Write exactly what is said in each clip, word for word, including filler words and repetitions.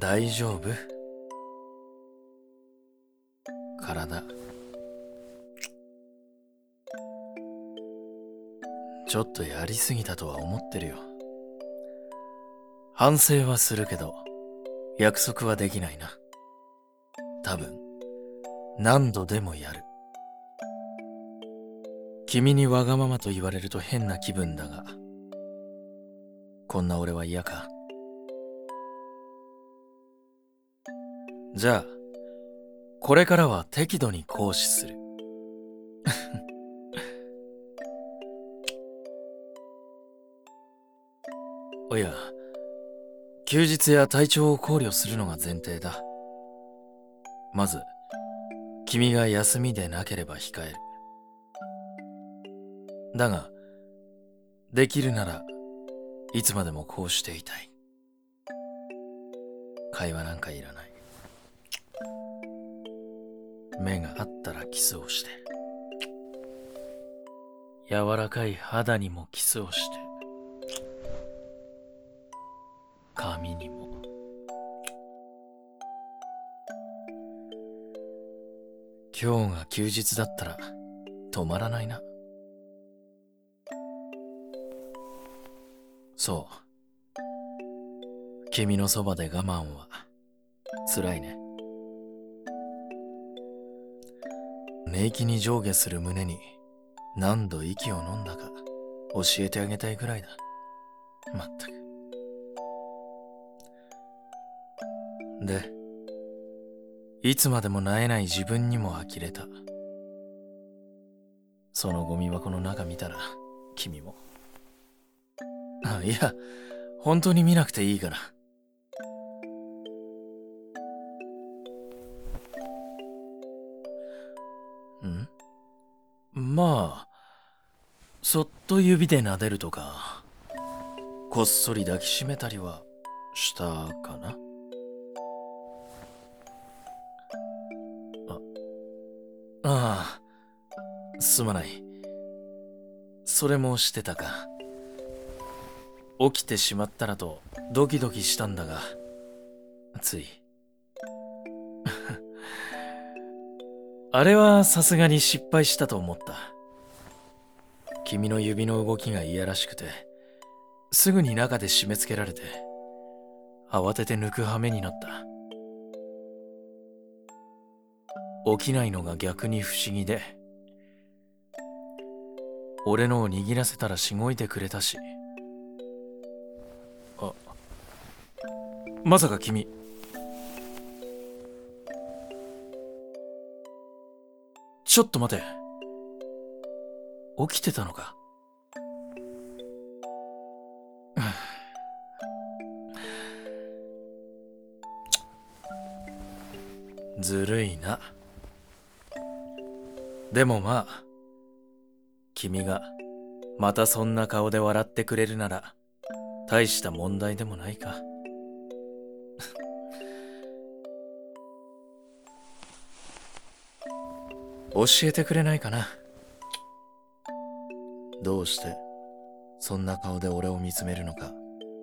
大丈夫？体ちょっとやりすぎたとは思ってるよ。反省はするけど約束はできないな。多分何度でもやる。君にわがままと言われると変な気分だが、こんな俺は嫌か？じゃあこれからは適度に行使する。おや、休日や体調を考慮するのが前提だ。まず君が休みでなければ控える。だができるならいつまでもこうしていたい。会話なんかいらない。目があったらキスをして、柔らかい肌にもキスをして、髪にも。今日が休日だったら止まらないな。そう、君のそばで我慢は辛いね。寝息に上下する胸に何度息を飲んだか教えてあげたいくらいだ。まったく。で、いつまでも萎えない自分にも呆れた。そのゴミ箱の中見たら君も。あ、いや、本当に見なくていいから。ん？まあ、そっと指で撫でるとか、こっそり抱きしめたりはしたかな。あ、ああ、すまない。それもしてたか。起きてしまったらとドキドキしたんだが、つい。あれはさすがに失敗したと思った。君の指の動きがいやらしくて、すぐに中で締め付けられて、慌てて抜く羽目になった。起きないのが逆に不思議で、俺のを握らせたらしごいてくれたし。あ、まさか君、ちょっと待て。起きてたのか？ずるいな。でもまあ、君がまたそんな顔で笑ってくれるなら大した問題でもないか。教えてくれないかな。どうしてそんな顔で俺を見つめるのか。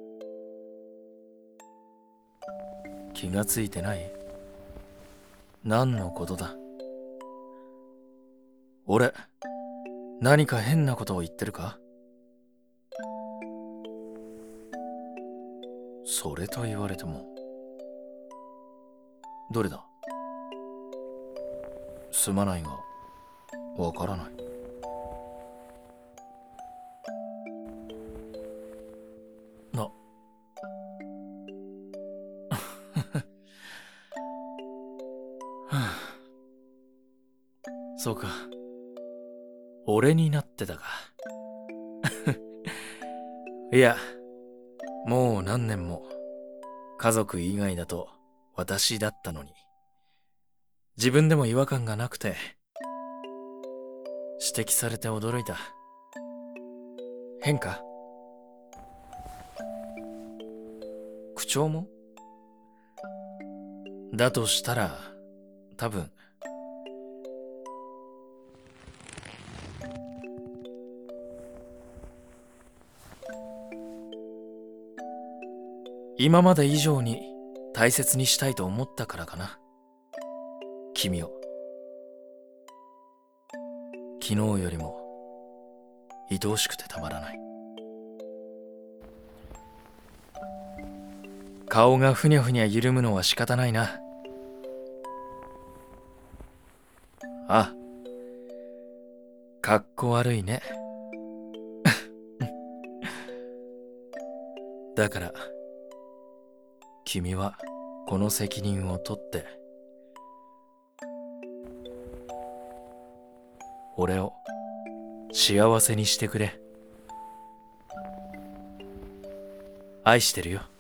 気がついてない？何のことだ？俺、何か変なことを言ってるか？それと言われても。どれだ？すまないが、わからない。な、そうか。俺になってたか。いや、もう何年も家族以外だと私だったのに、自分でも違和感がなくて指摘されて驚いた。変か？口調も？だとしたら多分今まで以上に大切にしたいと思ったからかな。君を。昨日よりも愛おしくてたまらない。顔がふにゃふにゃ緩むのは仕方ないな。あ、かっこ悪いね。だから君はこの責任を取って俺を幸せにしてくれ。愛してるよ。